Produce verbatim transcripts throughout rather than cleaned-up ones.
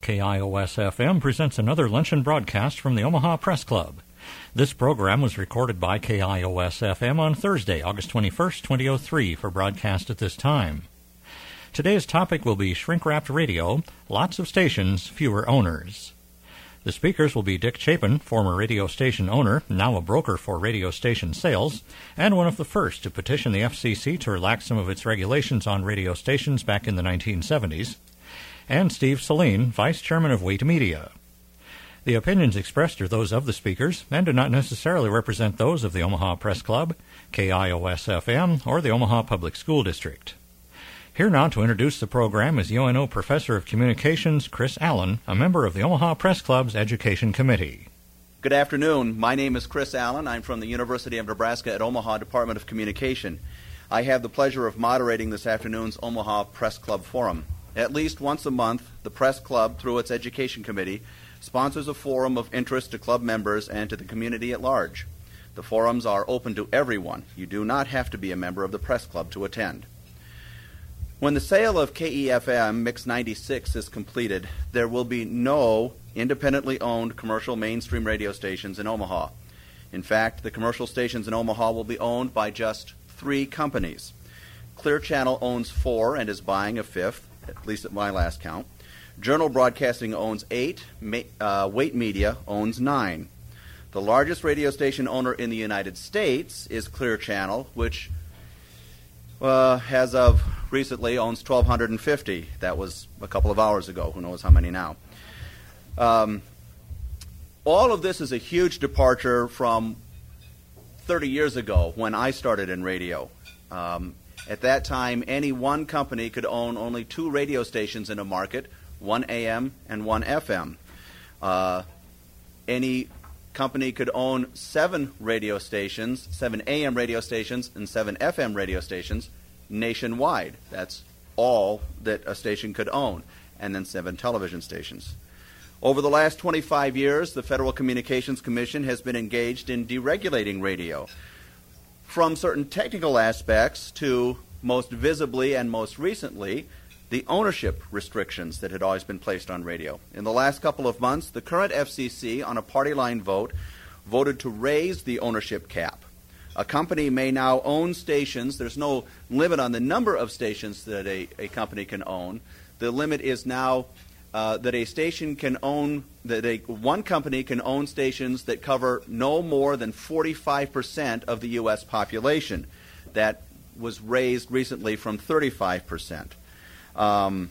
K I O S F M presents another luncheon broadcast from the Omaha Press Club. This program was recorded by K I O S F M on Thursday, August twenty-first, twenty oh three, for broadcast at this time. Today's topic will be shrink-wrapped radio, lots of stations, fewer owners. The speakers will be Dick Chapin, former radio station owner, now a broker for radio station sales, and one of the first to petition the F C C to relax some of its regulations on radio stations back in the nineteen seventies, and Steve Saleen, vice chairman of Wait Media. The opinions expressed are those of the speakers and do not necessarily represent those of the Omaha Press Club, K I O S F M, or the Omaha Public School District. Here now to introduce the program is U N O Professor of Communications Chris Allen, a member of the Omaha Press Club's Education Committee. Good afternoon. My name is Chris Allen. I'm from the University of Nebraska at Omaha Department of Communication. I have the pleasure of moderating this afternoon's Omaha Press Club Forum. At least once a month, the Press Club, through its Education Committee, sponsors a forum of interest to club members and to the community at large. The forums are open to everyone. You do not have to be a member of the Press Club to attend. When the sale of K E F M Mix ninety-six is completed, there will be no independently owned commercial mainstream radio stations in Omaha. In fact, the commercial stations in Omaha will be owned by just three companies. Clear Channel owns four and is buying a fifth, at least at my last count. Journal Broadcasting owns eight. Uh, Wait Media owns nine. The largest radio station owner in the United States is Clear Channel, which, uh, as of recently, owns one thousand two hundred fifty. That was a couple of hours ago. Who knows how many now? Um, all of this is a huge departure from thirty years ago when I started in radio. Um, at that time, any one company could own only two radio stations in a market, one A M and one F M. Uh, any company could own seven radio stations, seven A M radio stations and seven F M radio stations nationwide. That's all that a station could own, and then seven television stations. Over the last twenty-five years, the Federal Communications Commission has been engaged in deregulating radio, from certain technical aspects to, most visibly and most recently, the ownership restrictions that had always been placed on radio. In the last couple of months, the current F C C, on a party line vote, voted to raise the ownership cap. A company may now own stations. There's no limit on the number of stations that a, a company can own. The limit is now uh, that a station can own, that a, one company can own stations that cover no more than forty-five percent of the U S population. That was raised recently from thirty-five percent. Um,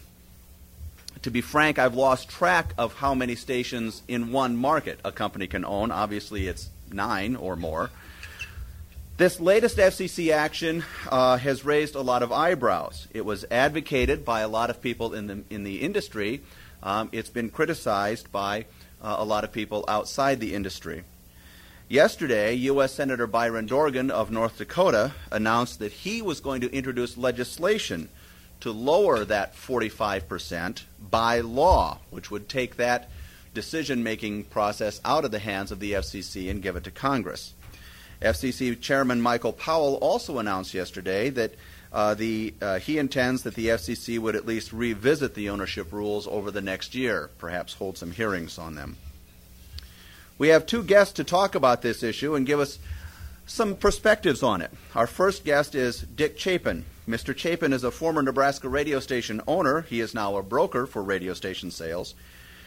to be frank, I've lost track of how many stations in one market a company can own. Obviously, it's nine or more. This latest F C C action uh, has raised a lot of eyebrows. It was advocated by a lot of people in the in the industry. Um, it's been criticized by uh, a lot of people outside the industry. Yesterday, U S Senator Byron Dorgan of North Dakota announced that he was going to introduce legislation to lower that forty-five percent by law, which would take that decision-making process out of the hands of the F C C and give it to Congress. F C C Chairman Michael Powell also announced yesterday that uh, the uh, he intends that the F C C would at least revisit the ownership rules over the next year, perhaps hold some hearings on them. We have two guests to talk about this issue and give us some perspectives on it. Our first guest is Dick Chapin. Mister Chapin is a former Nebraska radio station owner. He is now a broker for radio station sales.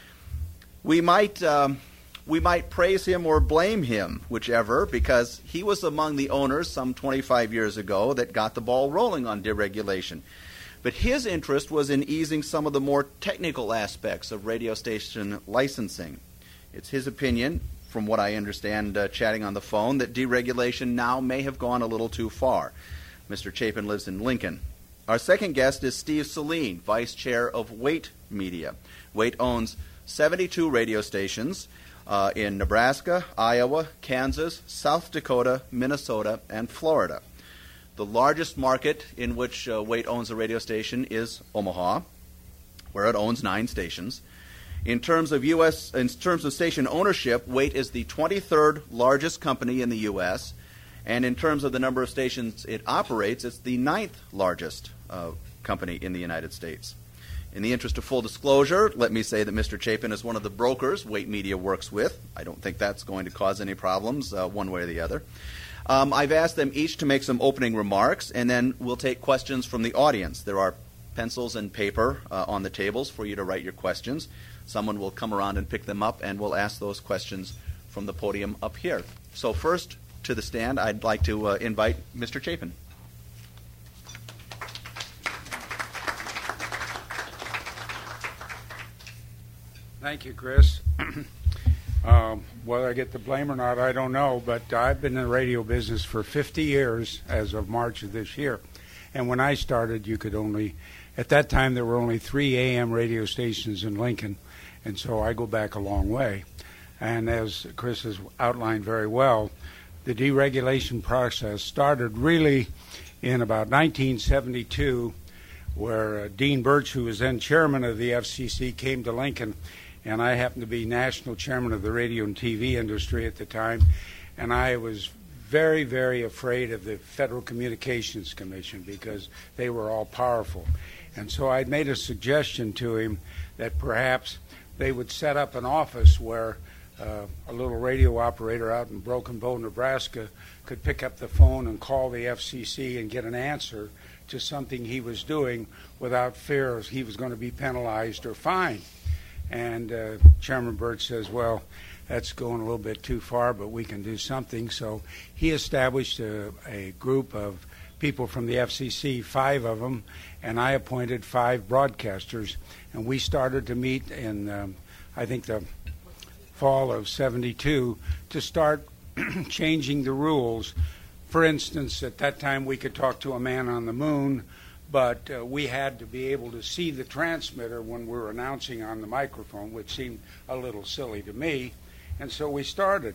We might um, we might praise him or blame him, whichever, because he was among the owners some twenty-five years ago that got the ball rolling on deregulation. But his interest was in easing some of the more technical aspects of radio station licensing. It's his opinion, from what I understand uh, chatting on the phone, that deregulation now may have gone a little too far. Mister Chapin lives in Lincoln. Our second guest is Steve Saleen, Vice Chair of Wait Media. Wait owns seventy-two radio stations uh, in Nebraska, Iowa, Kansas, South Dakota, Minnesota, and Florida. The largest market in which uh, Wait owns a radio station is Omaha, where it owns nine stations. In terms of U S, in terms of station ownership, Wait is the twenty-third largest company in the U S, and in terms of the number of stations it operates, it's the ninth largest uh, company in the United States. In the interest of full disclosure, let me say that Mister Chapin is one of the brokers Wait Media works with. I don't think that's going to cause any problems uh, one way or the other. Um, I've asked them each to make some opening remarks, and then we'll take questions from the audience. There are pencils and paper uh, on the tables for you to write your questions. Someone will come around and pick them up, and we'll ask those questions from the podium up here. So first, to the stand, I'd like to uh, invite Mister Chapin. Thank you, Chris. um, whether I get the blame or not, I don't know, but I've been in the radio business for fifty years as of March of this year. And when I started, you could only, at that time, there were only three A M radio stations in Lincoln, and so I go back a long way. And as Chris has outlined very well, the deregulation process started really in about nineteen seventy-two, where uh, Dean Birch, who was then chairman of the F C C, came to Lincoln, and I happened to be national chairman of the radio and T V industry at the time, and I was very, very afraid of the Federal Communications Commission because they were all powerful. And so I'd made a suggestion to him that perhaps they would set up an office where uh, a little radio operator out in Broken Bow, Nebraska, could pick up the phone and call the F C C and get an answer to something he was doing without fear he was going to be penalized or fined. And uh, Chairman Birch says, well, that's going a little bit too far, but we can do something. So he established a, a group of people from the F C C, five of them, and I appointed five broadcasters. And we started to meet in, um, I think, the fall of seventy-two to start changing the rules. For instance, at that time we could talk to a man on the moon, but uh, we had to be able to see the transmitter when we were announcing on the microphone, which seemed a little silly to me. And so we started.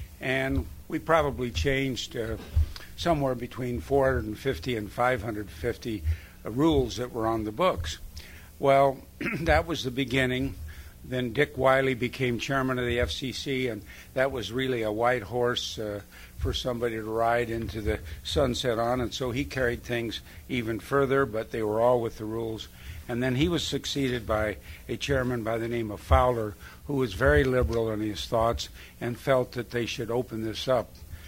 And we probably changed uh, somewhere between four hundred fifty and five hundred fifty uh, rules that were on the books. Well, that was the beginning. Then Dick Wiley became chairman of the F C C, and that was really a white horse uh, for somebody to ride into the sunset on, and so he carried things even further, but they were all with the rules. And then he was succeeded by a chairman by the name of Fowler, who was very liberal in his thoughts and felt that they should open this up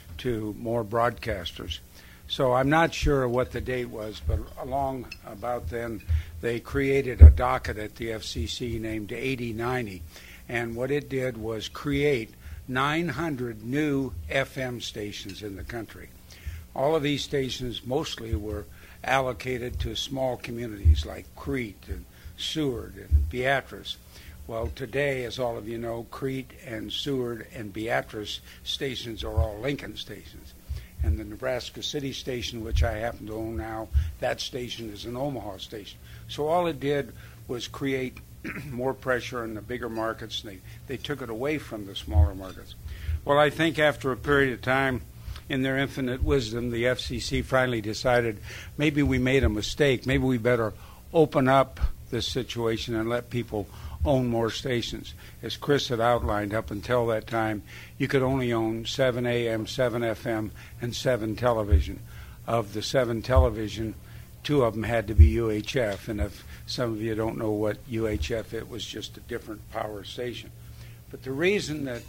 to more broadcasters. So I'm not sure what the date was, but along about then, they created a docket at the F C C named eighty ninety, and what it did was create nine hundred new F M stations in the country. All of these stations mostly were allocated to small communities like Crete and Seward and Beatrice. Well, today, as all of you know, Crete and Seward and Beatrice stations are all Lincoln stations. And the Nebraska City station, which I happen to own now, that station is an Omaha station. So all it did was create more pressure in the bigger markets, and they, they took it away from the smaller markets. Well, I think after a period of time, in their infinite wisdom, the F C C finally decided maybe we made a mistake. Maybe we better open up this situation and let people own more stations. As Chris had outlined, up until that time, you could only own seven A M, seven F M, and seven television. Of the seven television, two of them had to be U H F, and if some of you don't know what U H F, it was just a different power station. But the reason that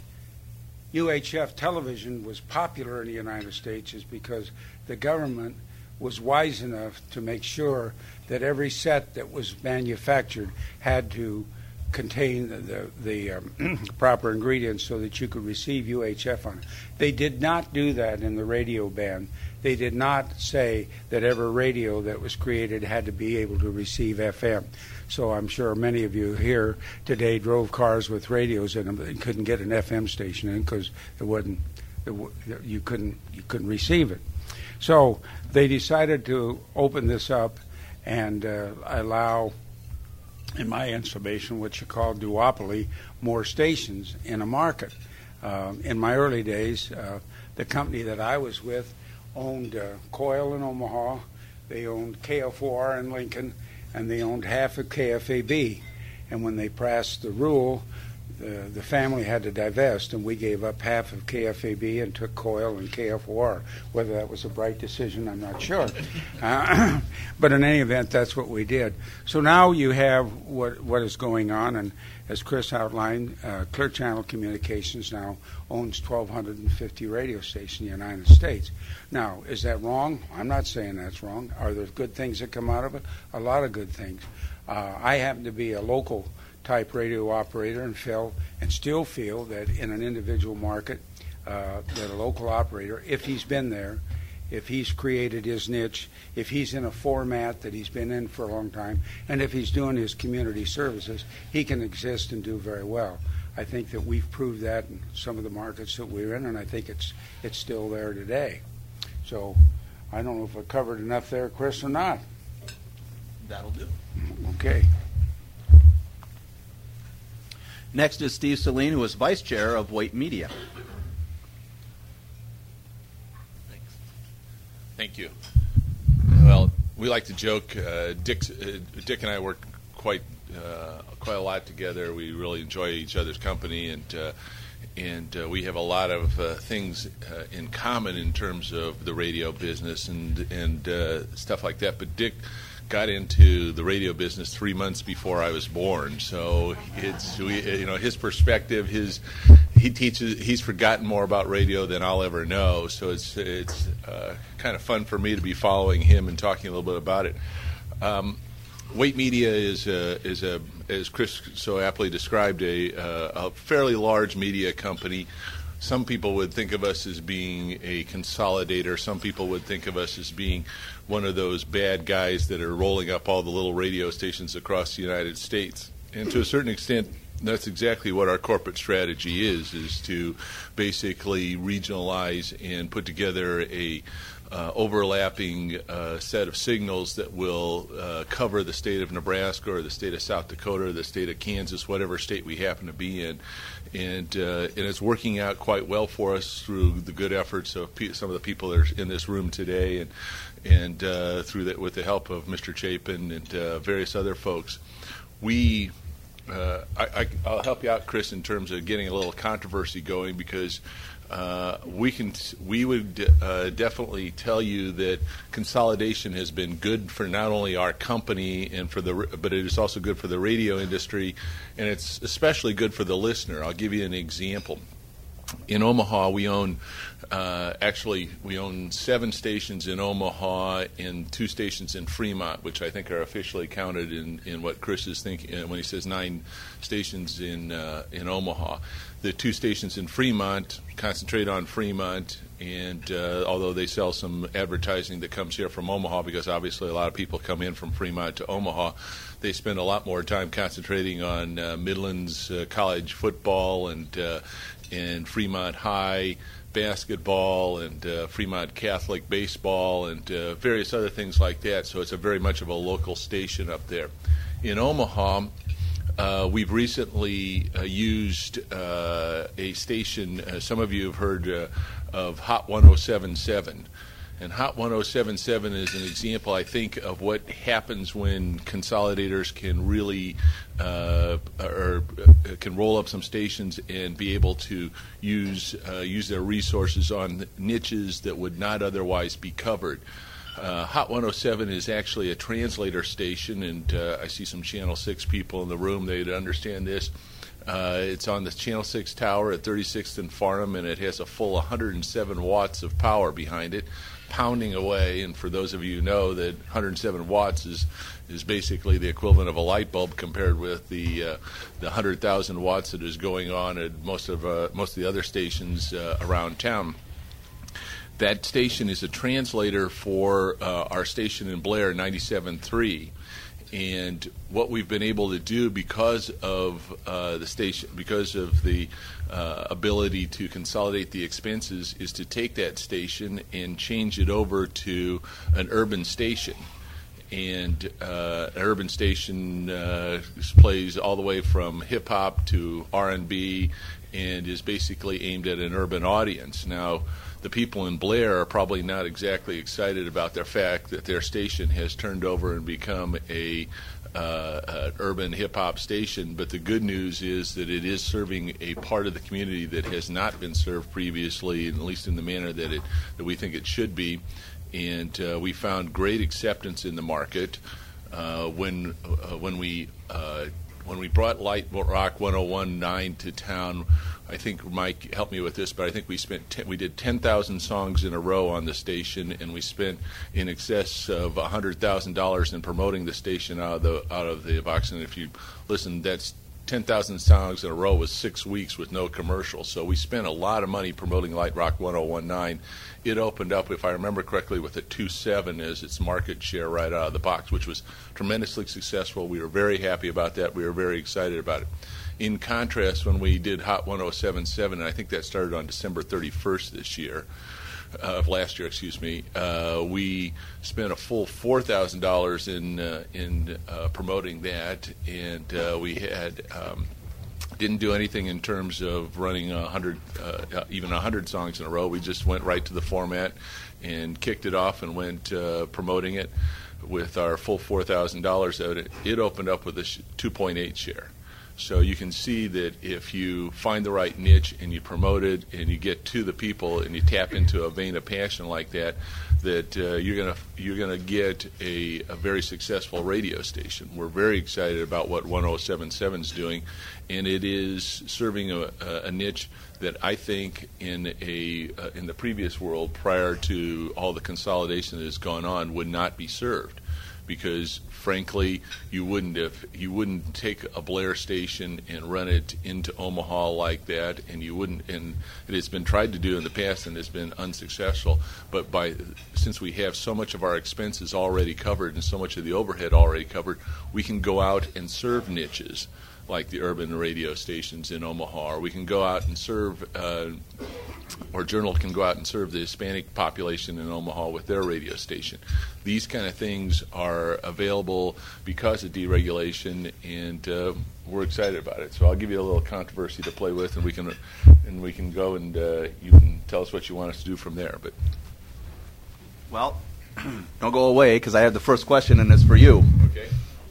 U H F television was popular in the United States is because the government was wise enough to make sure that every set that was manufactured had to contain the, the, the um, proper ingredients so that you could receive U H F on it. They did not do that in the radio ban. They did not say that every radio that was created had to be able to receive F M. So I'm sure many of you here today drove cars with radios in them and couldn't get an F M station in because it wasn't, it, you couldn't you couldn't receive it. So they decided to open this up and uh, allow, in my estimation, what you call duopoly, more stations in a market. Uh, in my early days, uh, the company that I was with owned uh, Coil in Omaha, they owned K F O R in Lincoln, and they owned half of K F A B. And when they passed the rule the, the family had to divest, and we gave up half of K F A B and took Coil and K F O R. Whether that was a bright decision, I'm not sure. Uh, but in any event, that's what we did. So now you have what what is going on, and as Chris outlined, uh, Clear Channel Communications now owns twelve fifty radio stations in the United States. Now, is that wrong? I'm not saying that's wrong. Are there good things that come out of it? A lot of good things. Uh, I happen to be a local type radio operator and feel and still feel that in an individual market, uh, that a local operator, if he's been there, if he's created his niche, if he's in a format that he's been in for a long time, and if he's doing his community services, he can exist and do very well. I think that we've proved that in some of the markets that we're in, and I think it's it's still there today. So I don't know if I covered enough there, Chris, or not. That'll do. Okay. Next is Steve Saline, who is Vice Chair of Wait Media. Thanks. Thank you. Well, we like to joke. Uh, Dick, uh, Dick and I work quite uh, quite a lot together. We really enjoy each other's company, and uh, and uh, we have a lot of uh, things uh, in common in terms of the radio business and and uh, stuff like that. But Dick got into the radio business three months before I was born, so it's you know his perspective, his he teaches he's forgotten more about radio than I'll ever know. So it's it's uh, kind of fun for me to be following him and talking a little bit about it. Um, Wait Media is a, is a as Chris so aptly described a, uh, a fairly large media company. Some people would think of us as being a consolidator. Some people would think of us as being one of those bad guys that are rolling up all the little radio stations across the United States. And to a certain extent, that's exactly what our corporate strategy is, is to basically regionalize and put together a uh, overlapping uh, set of signals that will uh, cover the state of Nebraska or the state of South Dakota or the state of Kansas, whatever state we happen to be in. And, uh, and it's working out quite well for us through the good efforts of pe- some of the people that are in this room today, and and uh, through that with the help of Mister Chapin and uh, various other folks. We, uh, I, I, I'll help you out, Chris, in terms of getting a little controversy going, because uh, we can we would uh, definitely tell you that consolidation has been good for not only our company and for the, but it is also good for the radio industry, and it's especially good for the listener. I'll give you an example. In Omaha, we own uh, actually we own seven stations in Omaha and two stations in Fremont, which I think are officially counted in, in what Chris is thinking when he says nine stations in uh, in Omaha. The two stations in Fremont concentrate on Fremont, and uh, although they sell some advertising that comes here from Omaha, because obviously a lot of people come in from Fremont to Omaha, they spend a lot more time concentrating on uh, Midlands uh, college football and uh, and Fremont High basketball and uh, Fremont Catholic baseball and uh, various other things like that. So it's a very much of a local station up there. In Omaha, uh, we've recently uh, used uh, a station, uh, some of you have heard uh, of Hot one oh seven point seven. And Hot one oh seven point seven is an example, I think, of what happens when consolidators can really uh, or uh, can roll up some stations and be able to use uh, use their resources on niches that would not otherwise be covered. Uh, Hot one oh seven is actually a translator station, and uh, I see some Channel six people in the room. They'd understand this. Uh, it's on the Channel six tower at thirty-sixth and Farnham, and it has a full one hundred seven watts of power behind it, pounding away. And for those of you who know that one hundred seven watts is is basically the equivalent of a light bulb compared with the uh, the one hundred thousand watts that is going on at most of uh, most of the other stations uh, around town. That station is a translator for uh, our station in Blair, ninety-seven point three. And what we've been able to do because of uh, the station, because of the uh, ability to consolidate the expenses, is to take that station and change it over to an urban station. and uh, an urban station uh, plays all the way from hip hop to R and B, and is basically aimed at an urban audience. Now, the people in Blair are probably not exactly excited about the fact that their station has turned over and become a uh, an urban hip-hop station, but the good news is that it is serving a part of the community that has not been served previously, at least in the manner that it that we think it should be. And uh, we found great acceptance in the market uh, when uh, when we uh, when we brought Light Rock one oh one point nine to town. I think Mike helped me with this, but I think we spent ten, we did ten thousand songs in a row on the station, and we spent in excess of one hundred thousand dollars in promoting the station out of the out of the box. And if you listen, that's ten thousand songs in a row was six weeks with no commercials. So we spent a lot of money promoting Light Rock one oh one point nine. It opened up, if I remember correctly, with a two point seven as its market share right out of the box, which was tremendously successful. We were very happy about that. We were very excited about it. In contrast, when we did Hot one oh seven point seven, and I think that started on December thirty-first this year, uh, of last year, excuse me, uh, we spent a full four thousand dollars in uh, in uh, promoting that, and uh, we had um, didn't do anything in terms of running a hundred, uh, even a hundred songs in a row. We just went right to the format and kicked it off and went uh, promoting it with our full four thousand dollars out. It, it opened up with a two point eight share. So you can see that if you find the right niche and you promote it and you get to the people and you tap into a vein of passion like that, that uh, you're gonna you're gonna get a, a very successful radio station. We're very excited about what one oh seven point seven is doing, and it is serving a, a niche that I think in a uh, in the previous world, prior to all the consolidation that has gone on, would not be served. Because frankly, you wouldn't if you wouldn't take a Blair station and run it into Omaha like that, and you wouldn't. And it has been tried to do in the past and has been unsuccessful. But by since we have so much of our expenses already covered and so much of the overhead already covered, we can go out and serve niches like the urban radio stations in Omaha, or we can go out and serve, uh, or Journal can go out and serve the Hispanic population in Omaha with their radio station. These kind of things are available because of deregulation, and uh, we're excited about it. So I'll give you a little controversy to play with, and we can and we can go and uh, you can tell us what you want us to do from there. But well, don't go away because I have the first question, and it's for you. Okay.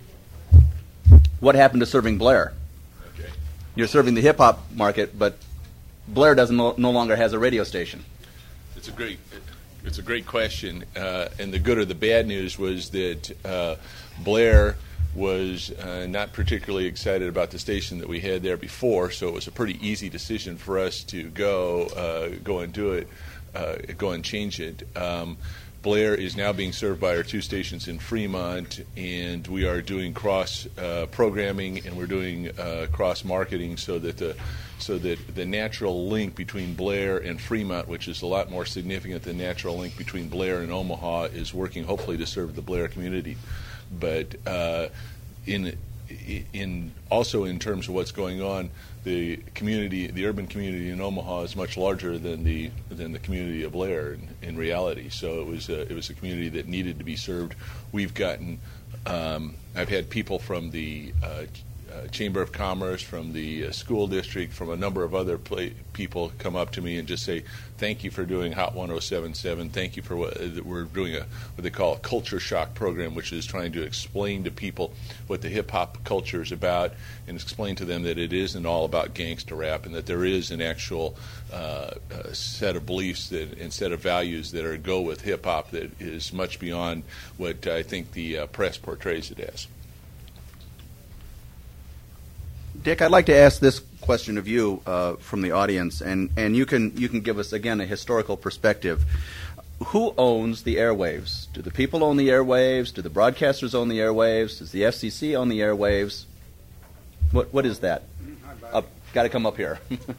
What happened to serving Blair? Okay. You're serving the hip-hop market, but Blair doesn't no, no longer has a radio station. It's a great, it's a great question. Uh, and the good or the bad news was that uh, Blair was uh, not particularly excited about the station that we had there before, so it was a pretty easy decision for us to go, uh, go and do it, uh, go and change it. Um, Blair is now being served by our two stations in Fremont, and we are doing cross uh, programming and we're doing uh, cross marketing so that the so that the natural link between Blair and Fremont, which is a lot more significant than the natural link between Blair and Omaha, is working hopefully to serve the Blair community. But uh, in in also in terms of what's going on, the community, the urban community in Omaha is much larger than the than the community of Blair in, in reality. So it was a, it was a community that needed to be served. We've gotten, um, I've had people from the uh, uh, Chamber of Commerce, from the uh, school district, from a number of other play, people come up to me and just say, "Thank you for doing Hot one oh seven point seven. Thank you for what uh, we're doing a what they call a culture shock program, which is trying to explain to people what the hip hop culture is about, and explain to them that it isn't all about gangster rap, and that there is an actual uh, uh, set of beliefs that and set of values that are go with hip hop that is much beyond what I think the uh, press portrays it as." Dick, I'd like to ask this question of you uh, from the audience, and, and you can you can give us again a historical perspective. Who owns the airwaves? Do the people own the airwaves? Do the broadcasters own the airwaves? Does the F C C own the airwaves? What what is that? Up, got to come up here.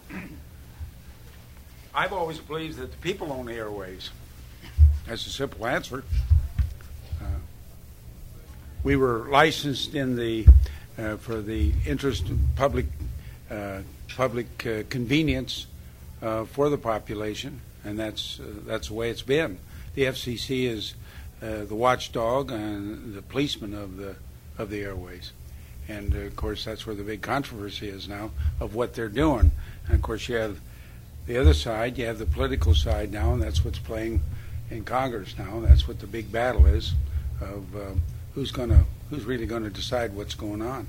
I've always believed that the people own the airwaves. That's a simple answer. Uh, we were licensed in the uh, for the interest of public uh, public uh, convenience uh, for the population, and that's uh, that's the way it's been. The F C C has uh, the watchdog and the policeman of the of the airways. And uh, of course, that's where the big controversy is now of what they're doing. And of course, you have the other side, you have the political side now, and that's what's playing in Congress now. That's what the big battle is of uh, who's going to who's really going to decide what's going on.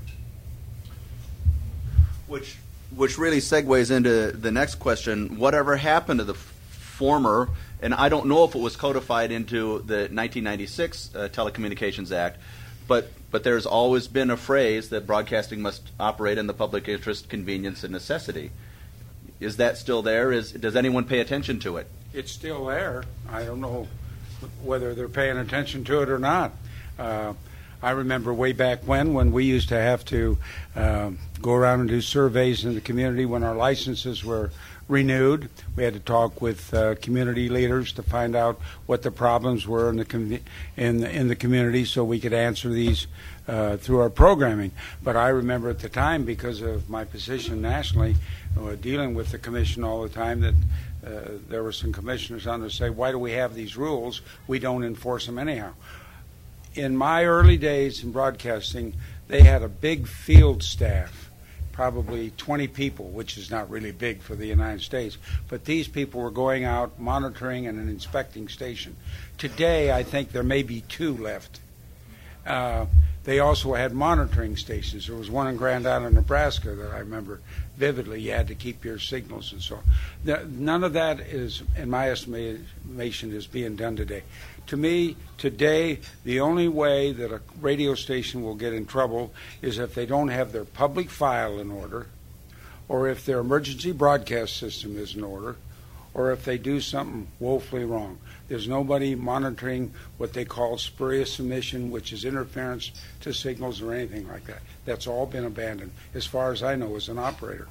Which which really segues into the next question. Whatever happened to the former, and I don't know if it was codified into the nineteen ninety-six uh, Telecommunications Act, but but there's always been a phrase that broadcasting must operate in the public interest, convenience, and necessity. Is that still there? Is does anyone pay attention to it? It's still there. I don't know whether they're paying attention to it or not. Uh, I remember way back when, when we used to have to uh, go around and do surveys in the community when our licenses were renewed. We had to talk with uh, community leaders to find out what the problems were in the com- in the, in the community, so we could answer these uh, through our programming. But I remember at the time, because of my position nationally, uh, dealing with the commission all the time, that uh, there were some commissioners on there say, "Why do we have these rules? We don't enforce them anyhow." In my early days in broadcasting, they had a big field staff, probably twenty people, which is not really big for the United States. But these people were going out, monitoring and inspecting station. Today, I think there may be two left. Uh, they also had monitoring stations. There was one in Grand Island, Nebraska, that I remember vividly. You had to keep your signals and so on. The, none of that is, in my estimation, is being done today. To me, today, the only way that a radio station will get in trouble is if they don't have their public file in order, or if their emergency broadcast system is in order, or if they do something woefully wrong. There's nobody monitoring what they call spurious emission, which is interference to signals or anything like that. That's all been abandoned, as far as I know, as an operator.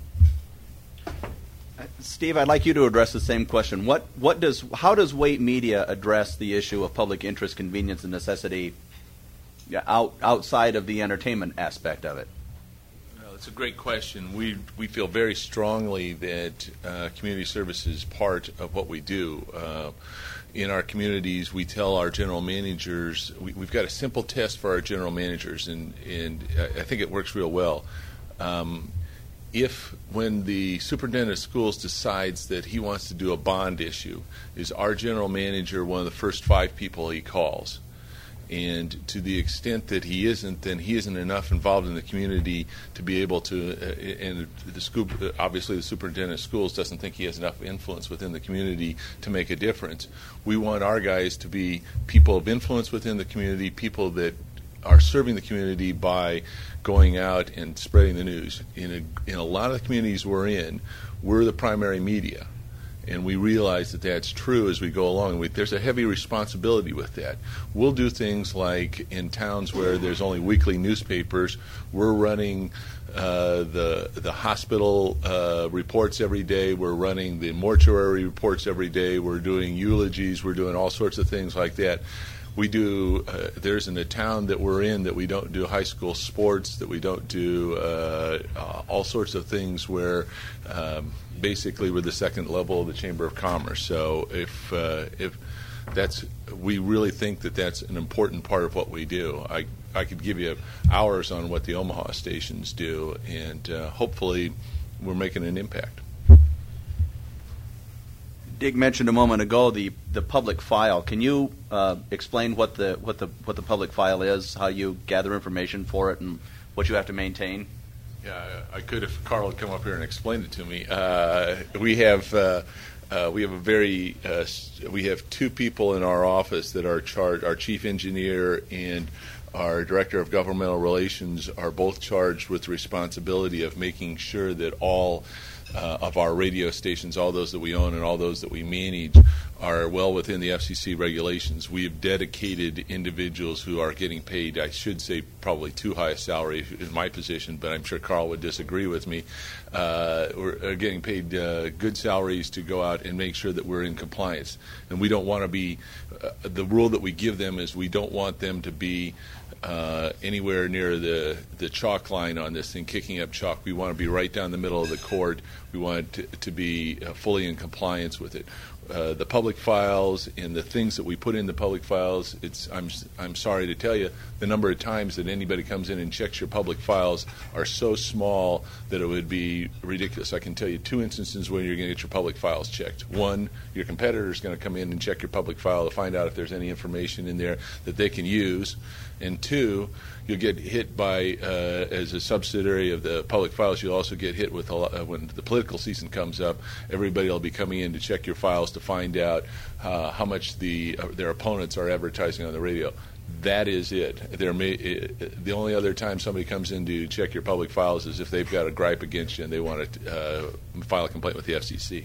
Steve, I'd like you to address the same question. What, what does, how does Waite Media address the issue of public interest, convenience, and necessity out, outside of the entertainment aspect of it? Well, it's a great question. We we feel very strongly that uh, community service is part of what we do. Uh, in our communities, we tell our general managers, we, we've got a simple test for our general managers, and, and I think it works real well. Um, If, when the superintendent of schools decides that he wants to do a bond issue, is our general manager one of the first five people he calls? And to the extent that he isn't, then he isn't enough involved in the community to be able to, uh, and the school, obviously the superintendent of schools doesn't think he has enough influence within the community to make a difference. We want our guys to be people of influence within the community, people that are serving the community by going out and spreading the news. In a, in a lot of the communities we're in, we're the primary media, and we realize that that's true as we go along. We, there's a heavy responsibility with that. We'll do things like in towns where there's only weekly newspapers, we're running uh, the the hospital uh, reports every day, we're running the mortuary reports every day, we're doing eulogies, we're doing all sorts of things like that. We do, uh, there's in a town that we're in that we don't do high school sports, that we don't do uh, uh, all sorts of things where um, basically we're the second level of the Chamber of Commerce. So if uh, if that's, we really think that that's an important part of what we do. I, I could give you hours on what the Omaha stations do, and uh, hopefully we're making an impact. Dick mentioned a moment ago the, the public file. Can you uh, explain what the what the what the public file is, how you gather information for it, and what you have to maintain? Yeah, I could if Carl had come up here and explained it to me. Uh, we have uh, uh, we have a very uh, we have two people in our office that are charged. Our chief engineer and our director of governmental relations are both charged with the responsibility of making sure that all Uh, of our radio stations, all those that we own and all those that we manage, are well within the F C C regulations. We have dedicated individuals who are getting paid, I should say probably too high a salary in my position, but I'm sure Carl would disagree with me. Uh, we're getting paid uh, good salaries to go out and make sure that we're in compliance. And we don't want to be, uh, the rule that we give them is we don't want them to be uh, anywhere near the, the chalk line on this thing, kicking up chalk. We want to be right down the middle of the court. We want it to, to be uh, fully in compliance with it. Uh, the public files and the things that we put in the public files, it's I'm I'm sorry to tell you, the number of times that anybody comes in and checks your public files are so small that it would be ridiculous. I can tell you two instances where you're going to get your public files checked. One, your competitor is going to come in and check your public file to find out if there's any information in there that they can use. And two, you'll get hit by, uh, as a subsidiary of the public files, you'll also get hit with, a lot, uh, when the political season comes up, everybody will be coming in to check your files to find out uh, how much the uh, their opponents are advertising on the radio. That is it. There may, it. The only other time somebody comes in to check your public files is if they've got a gripe against you and they want to uh, file a complaint with the F C C.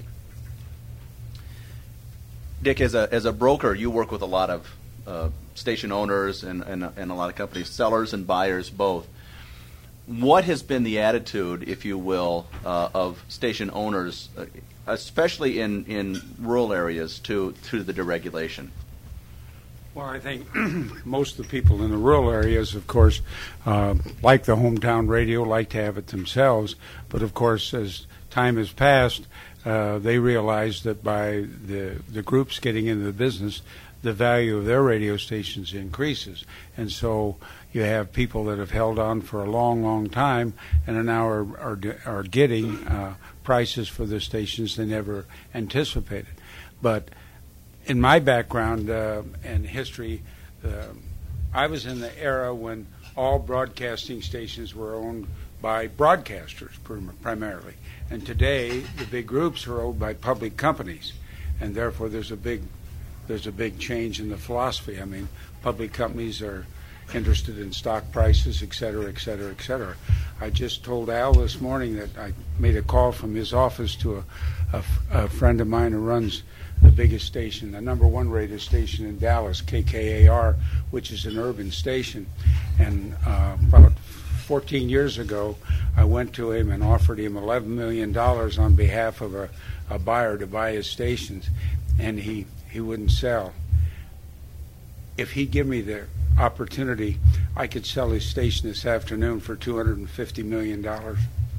Dick, as a as a broker, you work with a lot of uh, station owners and, and and a lot of companies, sellers and buyers both. What has been the attitude, if you will, uh, of station owners, uh, especially in, in rural areas, to to the deregulation? Well, I think most of the people in the rural areas, of course, uh, like the hometown radio, like to have it themselves. But, of course, as time has passed, uh, they realize that by the, the groups getting into the business, the value of their radio stations increases. And so you have people that have held on for a long, long time and are now are, are, are getting uh, prices for their stations they never anticipated. But in my background uh, and history, uh, I was in the era when all broadcasting stations were owned by broadcasters primarily. And today, the big groups are owned by public companies. And therefore, there's a big there's a big change in the philosophy. I mean, public companies are interested in stock prices, et cetera, et cetera, et cetera. I just told Al this morning that I made a call from his office to a, a, a friend of mine who runs the biggest station, the number one rated station in Dallas, K K A R, which is an urban station. And uh, about fourteen years ago, I went to him and offered him eleven million dollars on behalf of a, a buyer to buy his stations, and he, he wouldn't sell. If he'd give me the opportunity, I could sell his station this afternoon for two hundred fifty million dollars.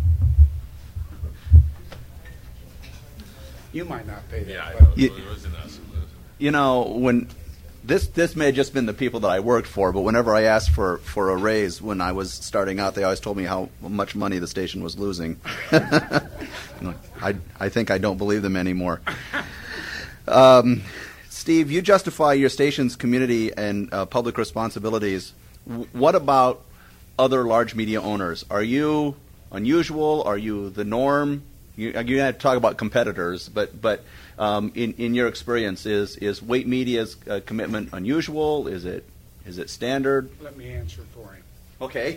You might not pay that. Yeah, I know. You, It wasn't us. you know, when this this may have just been the people that I worked for, but whenever I asked for, for a raise when I was starting out, they always told me how much money the station was losing. I I think I don't believe them anymore. Um, Steve, you justify your station's community and uh, public responsibilities. W- what about other large media owners? Are you unusual? Are you the norm? You, you have to talk about competitors, but but um, in in your experience, is is Wait Media's uh, commitment unusual? Is it is it standard? Let me answer for him. Okay.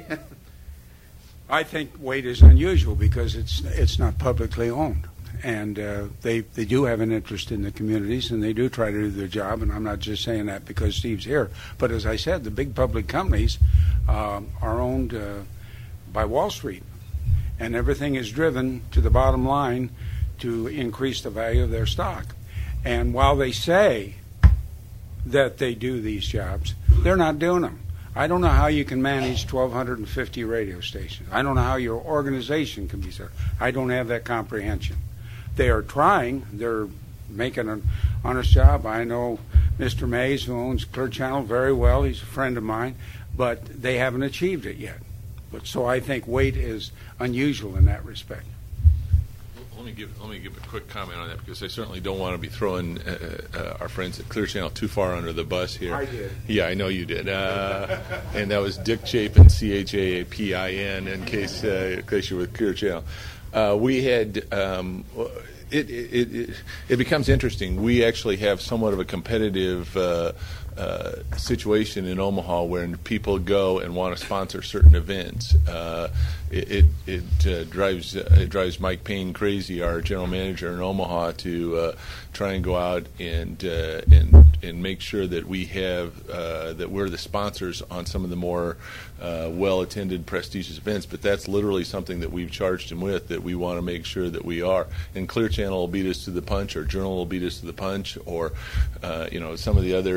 I think Wait is unusual because it's it's not publicly owned, and uh, they they do have an interest in the communities, and they do try to do their job. And I'm not just saying that because Steve's here, but as I said, the big public companies um, are owned uh, by Wall Street. And everything is driven to the bottom line to increase the value of their stock. And while they say that they do these jobs, they're not doing them. I don't know how you can manage twelve fifty radio stations. I don't know how your organization can be there. I don't have that comprehension. They are trying. They're making an honest job. I know Mister Mays, who owns Clear Channel, very well. He's a friend of mine. But they haven't achieved it yet. But so I think Wait is unusual in that respect. Let me give let me give a quick comment on that because I certainly don't want to be throwing uh, uh, our friends at Clear Channel too far under the bus here. I did. Yeah, I know you did. Uh, and that was Dick Chapin, C H A P I N, in case uh, in case you're with Clear Channel. Uh, we had. Um, It, it, it, it becomes interesting. We actually have somewhat of a competitive uh, uh, situation in Omaha where people go and want to sponsor certain events. Uh, it it, it uh, drives uh, it drives Mike Payne crazy, our general manager in Omaha, to uh, try and go out and uh, and and make sure that we have uh, that we're the sponsors on some of the more uh, well-attended, prestigious events. But that's literally something that we've charged him with, that we want to make sure that we are. And Clear Channel will beat us to the punch, or Journal will beat us to the punch, or uh, you know some of the other uh,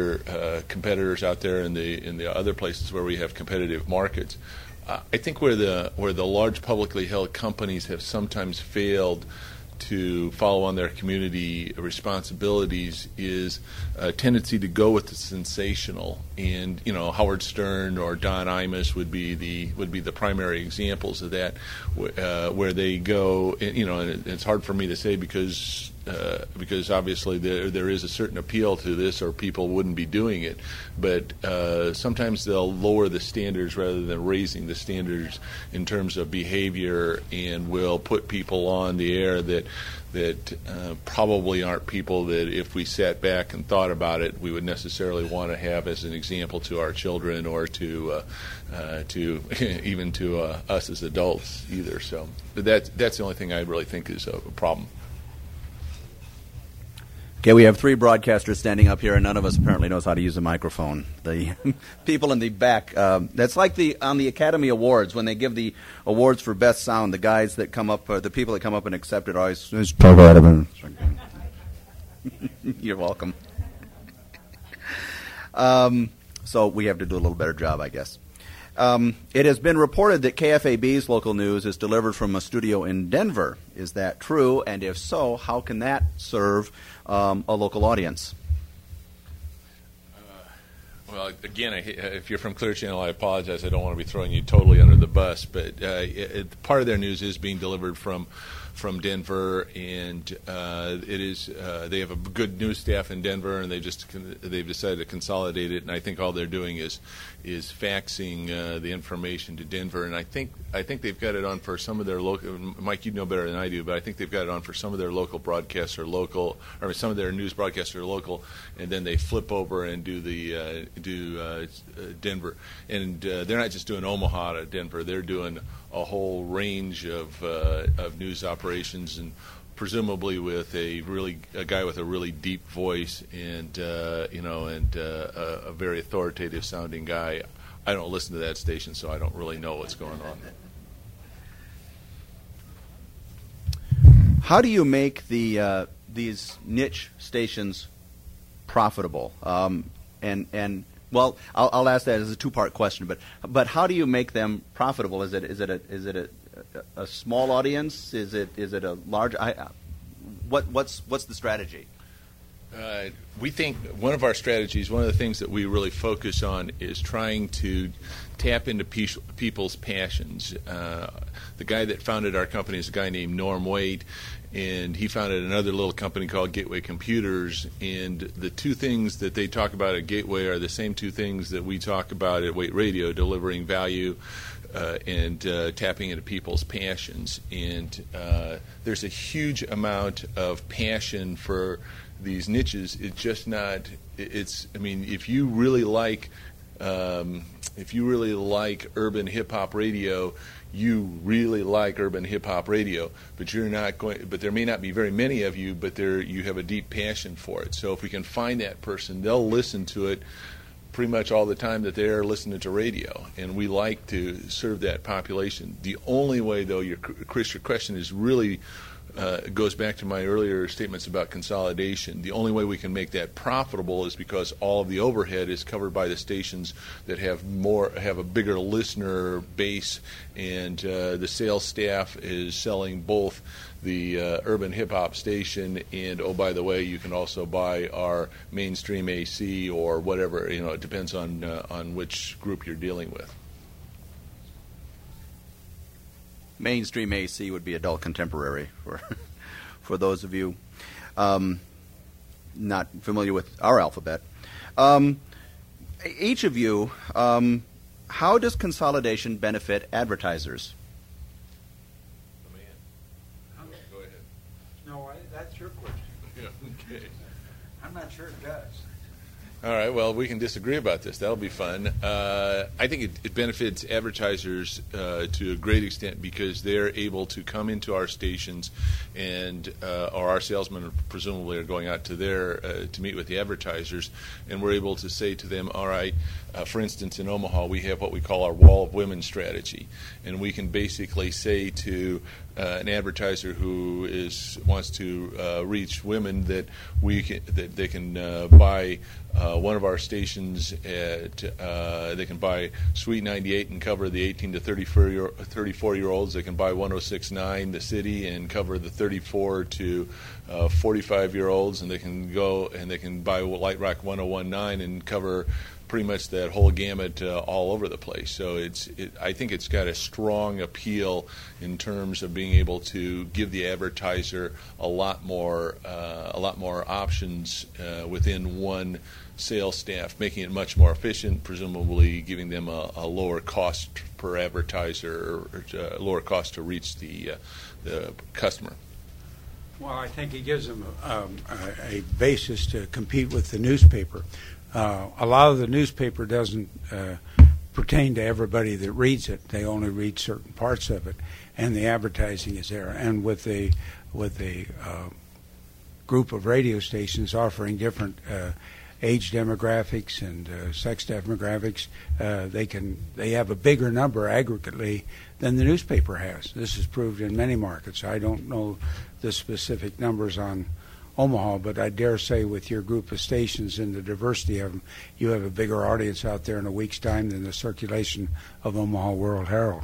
uh, competitors out there in the in the other places where we have competitive markets. Uh, I think where the where the large publicly held companies have sometimes failed to follow on their community responsibilities is a tendency to go with the sensational, and you know Howard Stern or Don Imus would be the would be the primary examples of that, uh, where they go. You know, and it's hard for me to say because uh, because obviously there there is a certain appeal to this, or people wouldn't be doing it. But uh, sometimes they'll lower the standards rather than raising the standards in terms of behavior, and will put people on the air that. that uh, probably aren't people that if we sat back and thought about it we would necessarily want to have as an example to our children or to uh, uh, to even to uh, us as adults either. So but that, that's the only thing I really think is a problem. Okay, we have three broadcasters standing up here, and none of us apparently knows how to use a microphone. The people in the back, um, that's like the on the Academy Awards, when they give the awards for best sound, the guys that come up, uh, the people that come up and accept it are always, you're welcome. Um, so we have to do a little better job, I guess. Um, it has been reported that K F A B's local news is delivered from a studio in Denver. Is that true? And if so, how can that serve um, a local audience? Uh, well, again, I, if you're from Clear Channel, I apologize. I don't want to be throwing you totally under the bus, but uh, it, it, part of their news is being delivered from from Denver, and uh, it is uh, they have a good news staff in Denver, and they just they've decided to consolidate it. And I think all they're doing is is faxing uh, the information to Denver, and I think I think they've got it on for some of their local. Mike, you know better than I do, but I think they've got it on for some of their local broadcasts or local, or some of their news broadcasts are local, and then they flip over and do the uh, do uh, Denver, and uh, they're not just doing Omaha to Denver; they're doing a whole range of uh, of news operations, and presumably with a really a guy with a really deep voice and uh, you know and uh, a, a very authoritative sounding guy. I don't listen to that station, so I don't really know what's going on. How do you make the uh, these niche stations profitable? Um, and and well, I'll, I'll ask that as a two-part question. But but how do you make them profitable? Is it is it a is it a, a small audience? Is it is it a large? I, what what's what's the strategy? Uh, we think one of our strategies, one of the things that we really focus on, is trying to tap into pe- people's passions. Uh, the guy that founded our company is a guy named Norm Waite, and he founded another little company called Gateway Computers, and the two things that they talk about at Gateway are the same two things that we talk about at Waite Radio, delivering value uh, and uh, tapping into people's passions. And uh, there's a huge amount of passion for these niches. It's just not, it's, I mean, if you really like, um, if you really like urban hip-hop radio, you really like urban hip-hop radio, but you're not going, but there may not be very many of you, but there you have a deep passion for it. So if we can find that person, they'll listen to it pretty much all the time that they're listening to radio, and we like to serve that population. The only way, though, your, Chris, your question is really Uh, it goes back to my earlier statements about consolidation. The only way we can make that profitable is because all of the overhead is covered by the stations that have more, have a bigger listener base, and uh, the sales staff is selling both the uh, urban hip hop station and, oh, by the way, you can also buy our mainstream A C or whatever. You know, it depends on uh, on which group you're dealing with. Mainstream A C would be adult contemporary for for those of you um, not familiar with our alphabet. Um, each of you, um, how does consolidation benefit advertisers? Go ahead. No, I, that's your question. Yeah, okay. I'm not sure it does. All right, well, we can disagree about this. That'll be fun. Uh, I think it, it benefits advertisers uh, to a great extent because they're able to come into our stations, and uh, or our salesmen presumably are going out to their uh, to meet with the advertisers, and we're able to say to them, all right, uh, for instance, in Omaha, we have what we call our Wall of Women strategy, and we can basically say to uh, an advertiser who is wants to uh, reach women, that we can, that they can uh, buy uh, one of our stations at uh, they can buy Sweet ninety-eight and cover the eighteen to thirty-four year olds. They can buy one oh six point nine The City and cover the thirty-four to forty-five year olds, and they can go and they can buy Light Rock one oh one point nine and cover pretty much that whole gamut uh, all over the place. So it's, it, I think it's got a strong appeal in terms of being able to give the advertiser a lot more, uh, a lot more options uh, within one sales staff, making it much more efficient, presumably giving them a, a lower cost per advertiser, or uh, lower cost to reach the uh, the customer. Well, I think it gives them um, a, a basis to compete with the newspaper. Uh, a lot of the newspaper doesn't uh, pertain to everybody that reads it. They only read certain parts of it, and the advertising is there. And with a with a uh, group of radio stations offering different uh, age demographics and uh, sex demographics, uh, they can they have a bigger number aggregately than the newspaper has. This is proved in many markets. I don't know the specific numbers on Omaha, but I dare say with your group of stations and the diversity of them, you have a bigger audience out there in a week's time than the circulation of Omaha World Herald.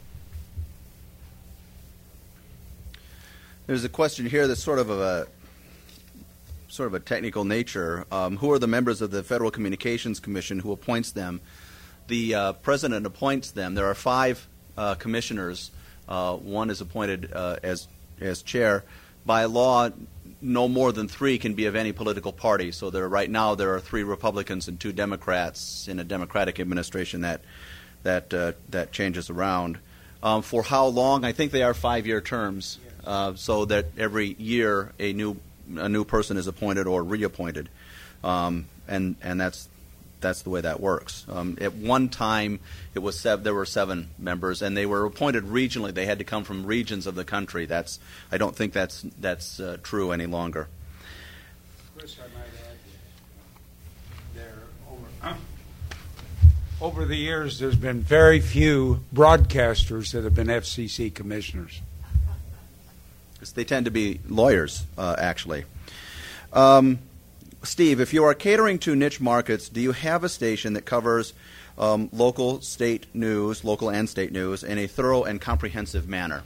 There's a question here that's sort of a sort of a technical nature. Um, who are the members of the Federal Communications Commission? Who appoints them? The uh, president appoints them. There are five uh, commissioners. Uh, one is appointed uh, as as chair. By law, no more than three can be of any political party. So there, right now, there are three Republicans and two Democrats in a Democratic administration. That that uh, that changes around. Um, for how long? I think they are five-year terms, uh, so that every year a new a new person is appointed or reappointed, um, and and that's that's the way that works. Um, at one time, it was sev- there were seven members, and they were appointed regionally. They had to come from regions of the country. That's I don't think that's that's uh, true any longer. Chris, I might add, there over, uh, over the years, there's been very few broadcasters that have been F C C commissioners. Because they tend to be lawyers, uh, actually. Um, Steve, if you are catering to niche markets, do you have a station that covers um, local, state news, local and state news, in a thorough and comprehensive manner?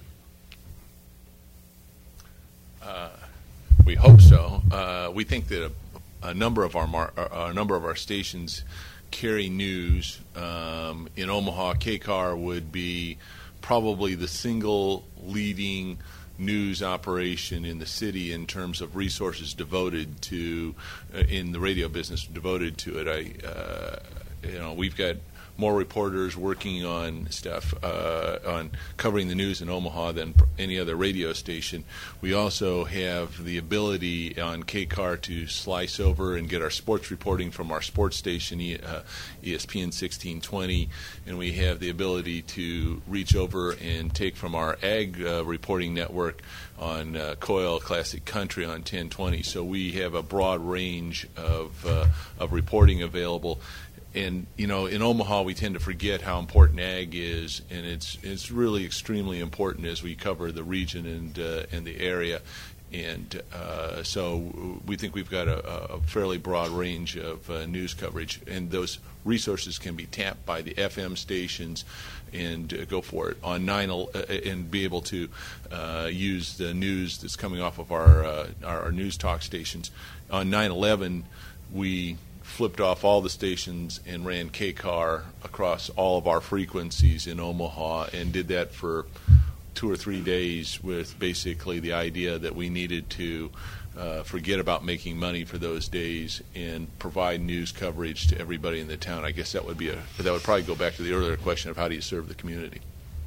Uh, we hope so. Uh, we think that a, a number of our mar- a number of our stations carry news. Um, in Omaha, K C A R would be probably the single leading news operation in the city in terms of resources devoted to uh, in the radio business devoted to it. I, uh, you know, we've got more reporters working on stuff uh, on covering the news in Omaha than any other radio station. We also have the ability on K C A R to slice over and get our sports reporting from our sports station, e, uh, E S P N sixteen twenty, and we have the ability to reach over and take from our ag uh, reporting network on uh, Coil Classic Country on ten twenty. So we have a broad range of uh, of reporting available. And, you know, in Omaha, we tend to forget how important ag is, and it's it's really extremely important as we cover the region and uh, and the area. And uh, so we think we've got a, a fairly broad range of uh, news coverage, and those resources can be tapped by the F M stations and uh, go for it on nine uh, and be able to uh, use the news that's coming off of our uh, our, our news talk stations. On nine eleven, we flipped off all the stations and ran K C A R across all of our frequencies in Omaha, and did that for two or three days with basically the idea that we needed to uh, forget about making money for those days and provide news coverage to everybody in the town. I guess that would be a that would probably go back to the earlier question of how do you serve the community.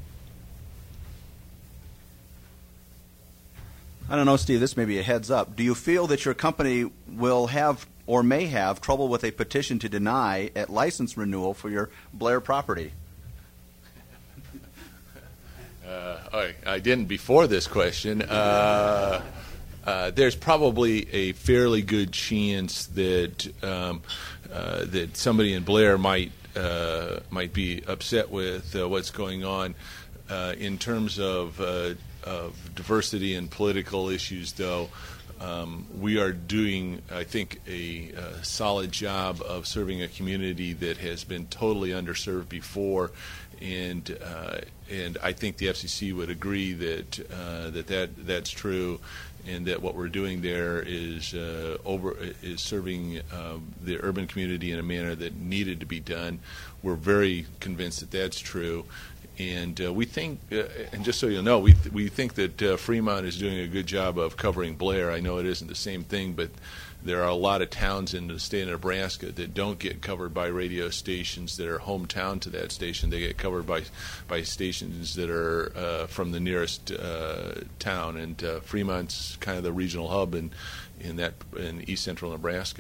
I don't know, Steve, this may be a heads up. Do you feel that your company will have or may have trouble with a petition to deny at license renewal for your Blair property? Uh, I, I didn't before this question. Uh, uh, there's probably a fairly good chance that um, uh, that somebody in Blair might uh, might be upset with uh, what's going on uh, in terms of uh, of diversity and political issues, though, um, we are doing, I think, a, a solid job of serving a community that has been totally underserved before, and uh, and I think the F C C would agree that uh, that, that that's true, and that what we're doing there is uh, over is serving um, the urban community in a manner that needed to be done. We're very convinced that that's true. And uh, we think, uh, and just so you know, we th- we think that uh, Fremont is doing a good job of covering Blair. I know it isn't the same thing, but there are a lot of towns in the state of Nebraska that don't get covered by radio stations that are hometown to that station. They get covered by by stations that are uh, from the nearest uh, town, and uh, Fremont's kind of the regional hub in in that in east central Nebraska.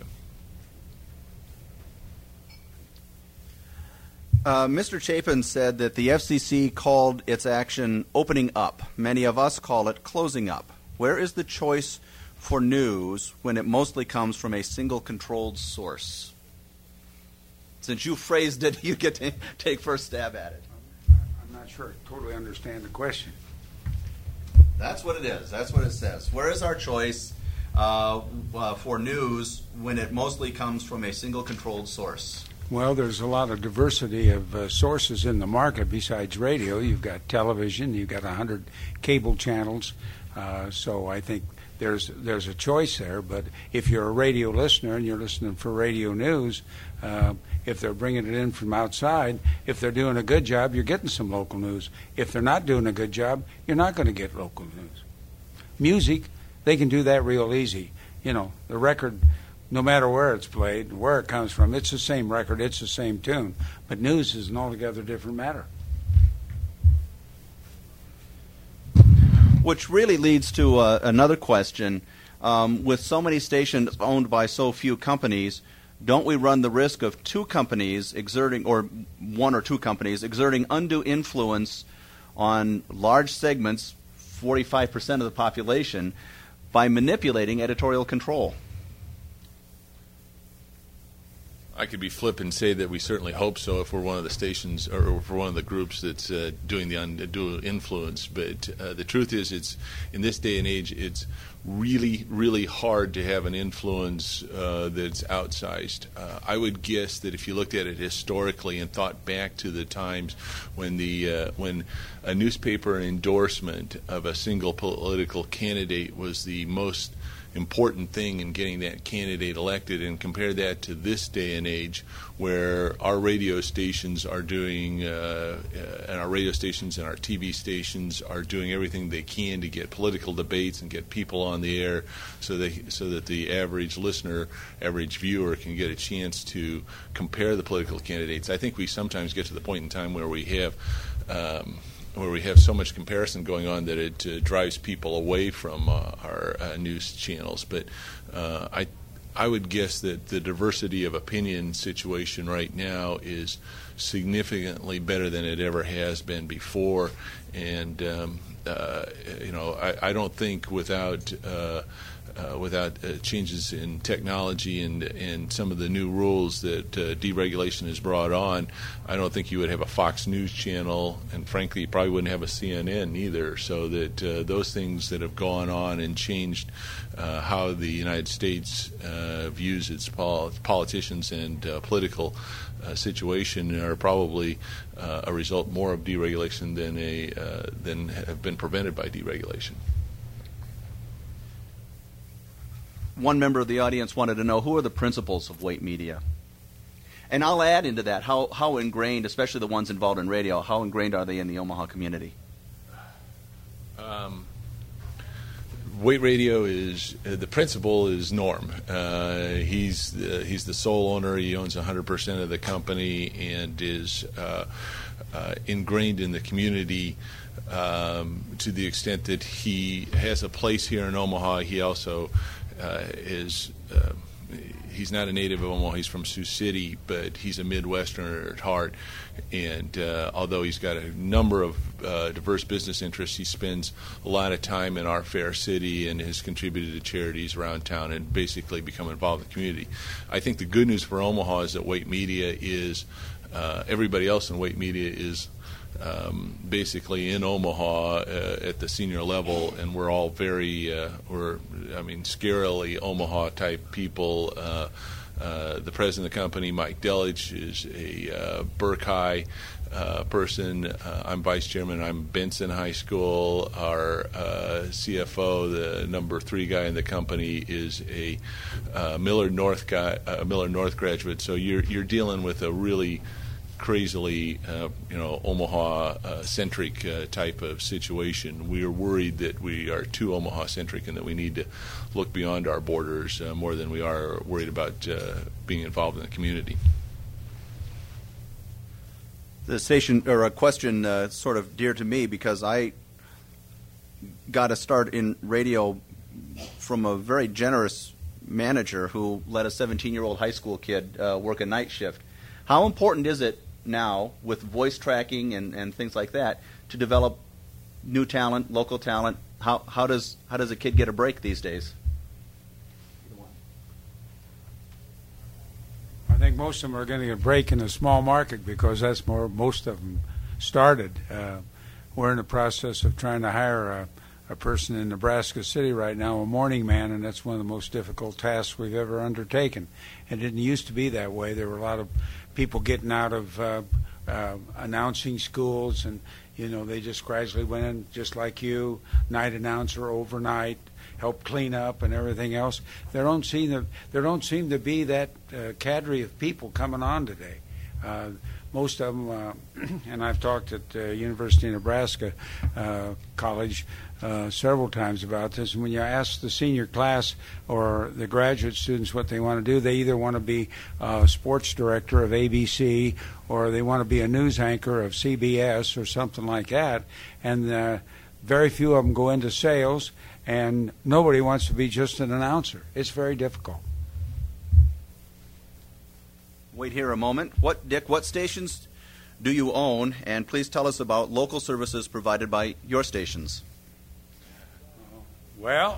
Uh, Mister Chapin said that the F C C called its action opening up. Many of us call it closing up. Where is the choice for news when it mostly comes from a single controlled source? Since you phrased it, you get to take first stab at it. I'm not sure I totally understand the question. That's what it is. That's what it says. Where is our choice uh, uh, for news when it mostly comes from a single controlled source? Well, there's a lot of diversity of uh, sources in the market besides radio. You've got television, you've got one hundred cable channels, uh, so I think there's there's a choice there. But if you're a radio listener and you're listening for radio news, uh, if they're bringing it in from outside, if they're doing a good job, you're getting some local news. If they're not doing a good job, you're not going to get local news. Music, they can do that real easy. You know, the record, no matter where it's played, where it comes from, it's the same record, it's the same tune. But news is an altogether different matter. Which really leads to uh, another question. Um, with so many stations owned by so few companies, don't we run the risk of two companies exerting, or one or two companies, exerting undue influence on large segments, forty-five percent of the population, by manipulating editorial control? I could be flip and say that we certainly hope so if we're one of the stations or if we're one of the groups that's uh, doing the undue influence. But uh, the truth is, it's in this day and age, it's really, really hard to have an influence uh, that's outsized. Uh, I would guess that if you looked at it historically and thought back to the times when the uh, when a newspaper endorsement of a single political candidate was the most important thing in getting that candidate elected, and compare that to this day and age where our radio stations are doing uh, uh, and our radio stations and our T V stations are doing everything they can to get political debates and get people on the air so they so that the average listener, average viewer can get a chance to compare the political candidates. I think we sometimes get to the point in time where we have um, where we have so much comparison going on that it uh, drives people away from uh, our uh, news channels. But uh, I I would guess that the diversity of opinion situation right now is significantly better than it ever has been before. And, um, uh, you know, I, I don't think without uh, Uh, without uh, changes in technology and and some of the new rules that uh, deregulation has brought on, I don't think you would have a Fox News channel, and frankly, you probably wouldn't have a C N N either. So that uh, those things that have gone on and changed uh, how the United States uh, views its pol- politicians and uh, political uh, situation are probably uh, a result more of deregulation than a uh, than have been prevented by deregulation. One member of the audience wanted to know, who are the principals of Wait Media? And I'll add into that, how, how ingrained, especially the ones involved in radio, how ingrained are they in the Omaha community? Um, Wait Radio is, uh, the principal is Norm. Uh, he's, uh, he's the sole owner. He owns one hundred percent of the company and is uh, uh, ingrained in the community um, to the extent that he has a place here in Omaha. He also Uh, is uh, he's not a native of Omaha. He's from Sioux City, but he's a Midwesterner at heart. And uh, although he's got a number of uh, diverse business interests, he spends a lot of time in our fair city and has contributed to charities around town and basically become involved in the community. I think the good news for Omaha is that Wait Media is uh, everybody else in Wait Media is um, basically in Omaha uh, at the senior level, and we're all very, uh, we're, I mean, scarily Omaha-type people. Uh, uh, the president of the company, Mike Delich, is a uh, Burke High uh, person. Uh, I'm vice chairman. I'm Benson High School. Our uh, C F O, the number three guy in the company, is a uh, Millard North guy, uh, Millard North graduate. So you're you're dealing with a really crazily, uh, you know, Omaha-centric uh, type of situation. We are worried that we are too Omaha-centric and that we need to look beyond our borders uh, more than we are worried about uh, being involved in the community. The station, or a question uh, sort of dear to me, because I got a start in radio from a very generous manager who let a seventeen-year-old high school kid uh, work a night shift. How important is it now, with voice tracking and, and things like that, to develop new talent, local talent? How how does how does a kid get a break these days? I think most of them are getting a break in a small market because that's where most of them started. Uh, we're in the process of trying to hire a, a person in Nebraska City right now, a morning man, and that's one of the most difficult tasks we've ever undertaken. It didn't used to be that way. There were a lot of people getting out of uh, uh, announcing schools, and you know they just gradually went in, just like you, night announcer overnight, help clean up and everything else. There don't seem to there don't seem to be that uh, cadre of people coming on today. Uh, most of them, uh, and I've talked at uh, University of Nebraska uh, College uh, several times about this, and when you ask the senior class or the graduate students what they want to do, they either want to be a sports director of A B C or they want to be a news anchor of C B S or something like that, and uh, very few of them go into sales, and nobody wants to be just an announcer. It's very difficult. Wait here a moment. What, Dick, what stations do you own? And please tell us about local services provided by your stations. Well,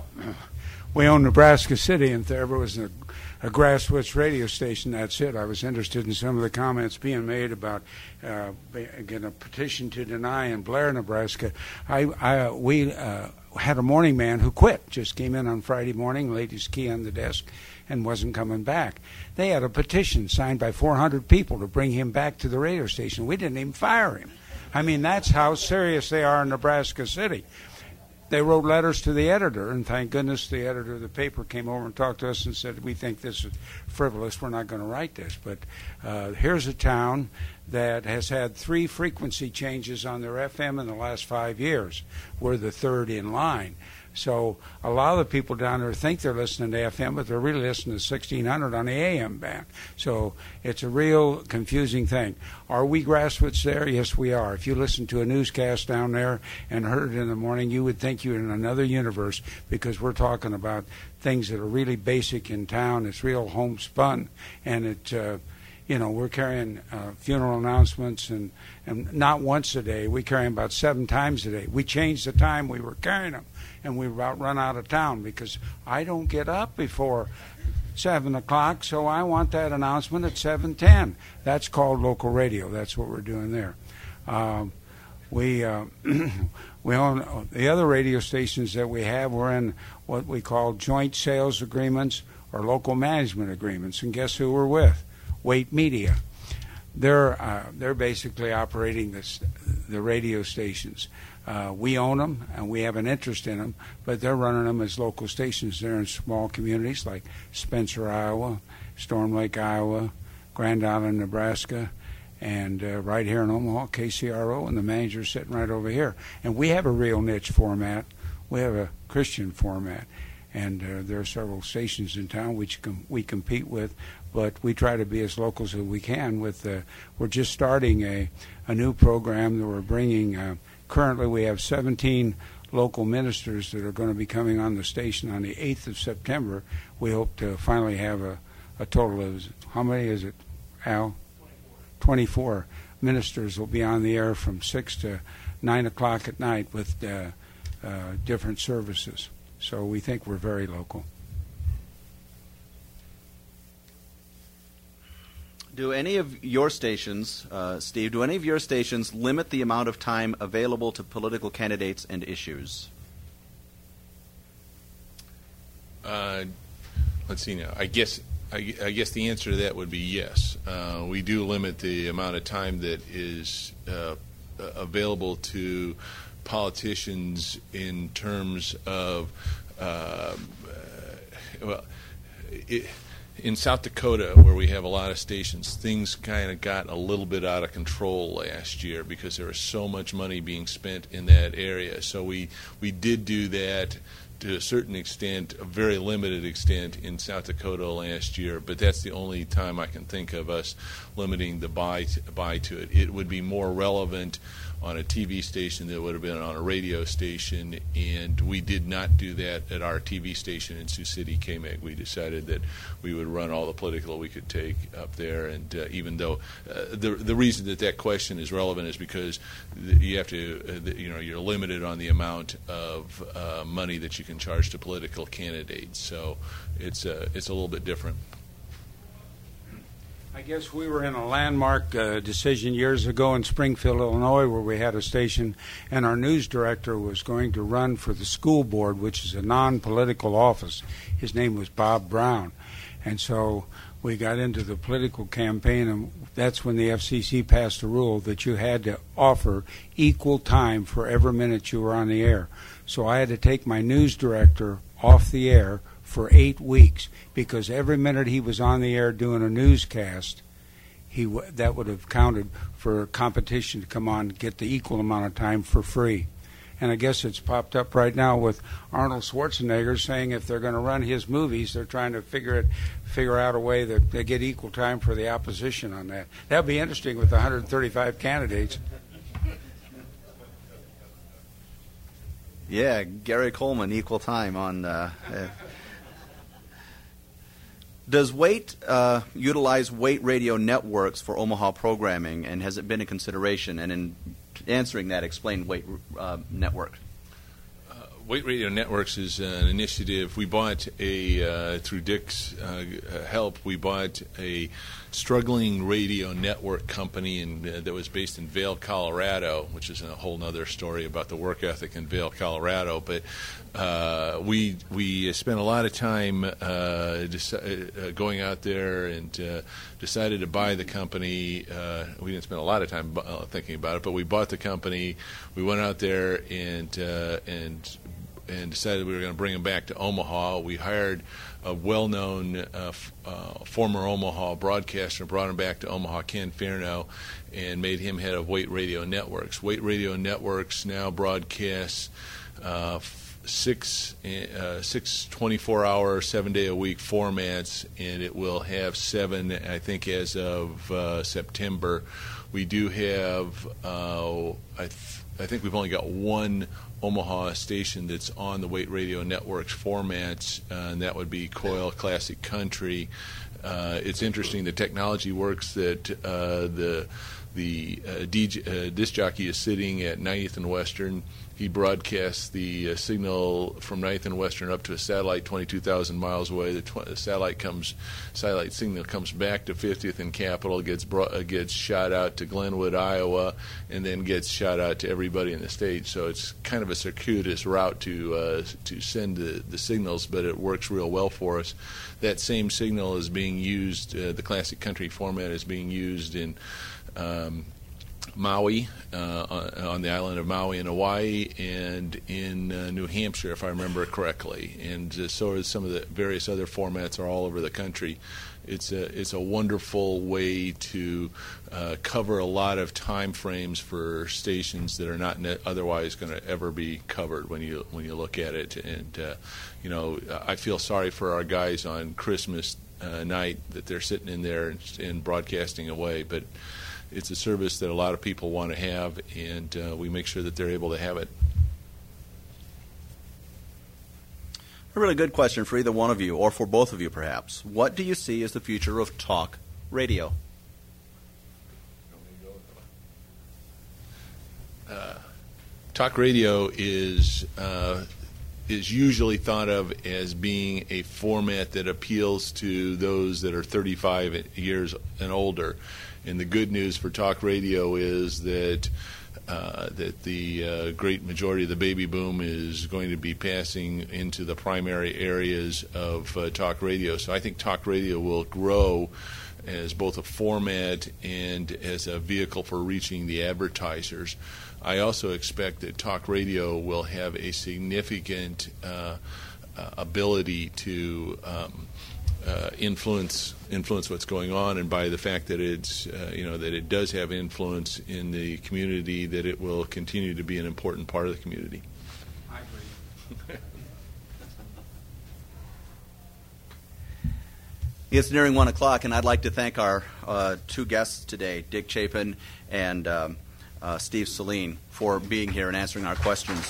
we own Nebraska City, and there was a, a grassroots radio station. That's it. I was interested in some of the comments being made about uh, again a petition to deny in Blair, Nebraska. I, I we uh, had a morning man who quit. Just came in on Friday morning, laid his key on the desk, and wasn't coming back. They had a petition signed by four hundred people to bring him back to the radio station. We didn't even fire him. I mean, that's how serious they are in Nebraska City. They wrote letters to the editor, and thank goodness the editor of the paper came over and talked to us and said, we think this is frivolous, we're not going to write this. But uh, here's a town that has had three frequency changes on their F M in the last five years. We're the third in line. So a lot of the people down there think they're listening to F M, but they're really listening to sixteen hundred on the A M band. So it's a real confusing thing. Are we grassroots there? Yes, we are. If you listen to a newscast down there and heard it in the morning, you would think you're in another universe, because we're talking about things that are really basic in town. It's real homespun, and it, uh, you know, we're carrying uh, funeral announcements, and, and not once a day. We carry them about seven times a day. We changed the time we were carrying them, and we about run out of town because I don't get up before seven o'clock, so I want that announcement at seven ten. That's called local radio. That's what we're doing there. Um, we uh, we own the other radio stations that we have. We're in what we call joint sales agreements or local management agreements, and guess who we're with? Wait Media. They're uh, they're basically operating this, the radio stations. Uh, we own them, and we have an interest in them, but they're running them as local stations. They're in small communities like Spencer, Iowa, Storm Lake, Iowa, Grand Island, Nebraska, and uh, right here in Omaha, K C R O, and the manager's sitting right over here. And we have a real niche format. We have a Christian format, and uh, there are several stations in town which com- we compete with, but we try to be as local as we can. With uh, we're just starting a, a new program that we're bringing. Uh, Currently, we have seventeen local ministers that are going to be coming on the station on the eighth of September. We hope to finally have a, a total of, how many is it, Al? twenty-four ministers will be on the air from six to nine o'clock at night with uh, uh, different services. So we think we're very local. Do any of your stations, uh, Steve, do any of your stations limit the amount of time available to political candidates and issues? Uh, let's see now. I guess I, I guess the answer to that would be yes. Uh, we do limit the amount of time that is uh, available to politicians in terms of uh, uh, well. It, In South Dakota, where we have a lot of stations, things kind of got a little bit out of control last year because there was so much money being spent in that area. So we, we did do that to a certain extent, a very limited extent, in South Dakota last year. But that's the only time I can think of us limiting the buy to, buy to it. It would be more relevant on a T V station than it would have been on a radio station, and we did not do that at our T V station in Sioux City, K M E G. We decided that we would run all the political we could take up there, and uh, even though uh, the the reason that that question is relevant is because you have to, uh, the, you know, you're limited on the amount of uh, money that you can charge to political candidates, so it's uh, it's a little bit different. I guess we were in a landmark uh, decision years ago in Springfield, Illinois, where we had a station, and our news director was going to run for the school board, which is a non-political office. His name was Bob Brown. And so we got into the political campaign, and that's when the F C C passed a rule that you had to offer equal time for every minute you were on the air. So I had to take my news director off the air for eight weeks because every minute he was on the air doing a newscast, he w- that would have counted for competition to come on and get the equal amount of time for free. And I guess it's popped up right now with Arnold Schwarzenegger saying if they're going to run his movies, they're trying to figure it, figure out a way that they get equal time for the opposition on that. That would be interesting with one hundred thirty-five candidates. Yeah, Gary Coleman, equal time on... Uh, uh, Does Wait uh, utilize Wait radio networks for Omaha programming, and has it been a consideration? And in answering that, explain Wait uh, network. Uh, Wait Radio Networks is an initiative. We bought a, uh, through Dick's uh, help, we bought a struggling radio network company in, uh, that was based in Vail, Colorado, which is a whole other story about the work ethic in Vail, Colorado. But uh, we we spent a lot of time uh, deci- uh, going out there and uh, decided to buy the company. Uh, we didn't spend a lot of time bu- uh, thinking about it, but we bought the company. We went out there and uh, and and decided we were going to bring them back to Omaha. We hired a well-known uh, f- uh, former Omaha broadcaster, brought him back to Omaha, Ken Fairno, and made him head of Wait Radio Networks. Wait Radio Networks now broadcasts uh, f- six uh, six twenty-four hour, seven-day-a-week formats, and it will have seven, I think, as of uh, September. We do have, uh, I, th- I think we've only got one Omaha station that's on the Wait Radio Network's formats, uh, and that would be Coil Classic Country. Uh, it's interesting, the technology works that uh, the the uh, D J, uh, disc jockey is sitting at ninetieth and Western. He broadcasts the uh, signal from ninetieth and Western up to a satellite twenty-two thousand miles away. The, tw- the satellite comes, satellite signal comes back to fiftieth and Capitol, gets brought, uh, gets shot out to Glenwood, Iowa, and then gets shot out to everybody in the state. So it's kind of a circuitous route to uh, to send the, the signals, but it works real well for us. That same signal is being used. Uh, the Classic Country format is being used in Um, Maui, uh, on the island of Maui in Hawaii, and in uh, New Hampshire, if I remember correctly. And uh, so are some of the various other formats are all over the country. It's a it's a wonderful way to uh, cover a lot of time frames for stations that are not ne- otherwise going to ever be covered when you when you look at it. And uh, you know, I feel sorry for our guys on Christmas uh, night that they're sitting in there and, and broadcasting away, but it's a service that a lot of people want to have, and uh, we make sure that they're able to have it. A really good question for either one of you, or for both of you perhaps. What do you see as the future of talk radio? Uh, talk radio is uh, is usually thought of as being a format that appeals to those that are thirty-five years and older. And the good news for talk radio is that uh, that the uh, great majority of the baby boom is going to be passing into the primary areas of uh, talk radio. So I think talk radio will grow as both a format and as a vehicle for reaching the advertisers. I also expect that talk radio will have a significant uh, uh, ability to um, uh, influence influence what's going on, and by the fact that it's uh, you know that it does have influence in the community, that it will continue to be an important part of the community. I agree. It's nearing one o'clock, and I'd like to thank our uh, two guests today, Dick Chapin and um, uh, Steve Saleen, for being here and answering our questions.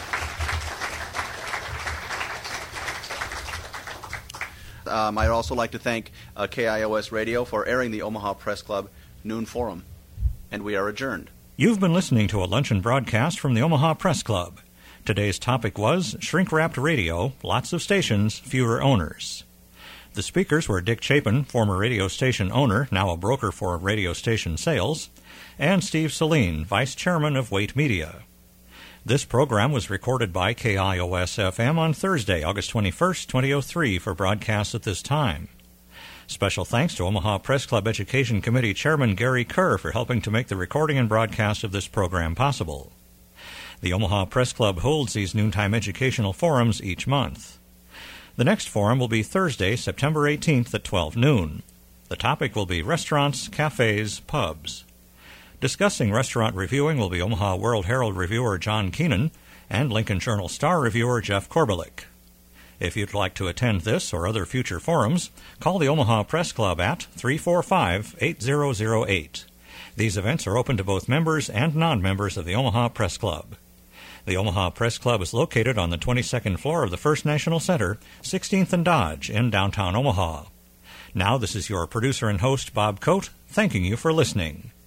Um, I'd also like to thank uh, K I O S Radio for airing the Omaha Press Club Noon Forum, and we are adjourned. You've been listening to a luncheon broadcast from the Omaha Press Club. Today's topic was Shrink-Wrapped Radio, Lots of Stations, Fewer Owners. The speakers were Dick Chapin, former radio station owner, now a broker for radio station sales, and Steve Saleen, vice chairman of Wait Media. This program was recorded by K I O S F M on Thursday, August twenty-first, twenty oh three, for broadcast at this time. Special thanks to Omaha Press Club Education Committee Chairman Gary Kerr for helping to make the recording and broadcast of this program possible. The Omaha Press Club holds these noontime educational forums each month. The next forum will be Thursday, September eighteenth at twelve noon. The topic will be restaurants, cafes, pubs. Discussing restaurant reviewing will be Omaha World Herald reviewer John Keenan and Lincoln Journal Star reviewer Jeff Korbalik. If you'd like to attend this or other future forums, call the Omaha Press Club at three four five, eight zero zero eight. These events are open to both members and non-members of the Omaha Press Club. The Omaha Press Club is located on the twenty-second floor of the First National Center, sixteenth and Dodge, in downtown Omaha. Now this is your producer and host, Bob Coate, thanking you for listening.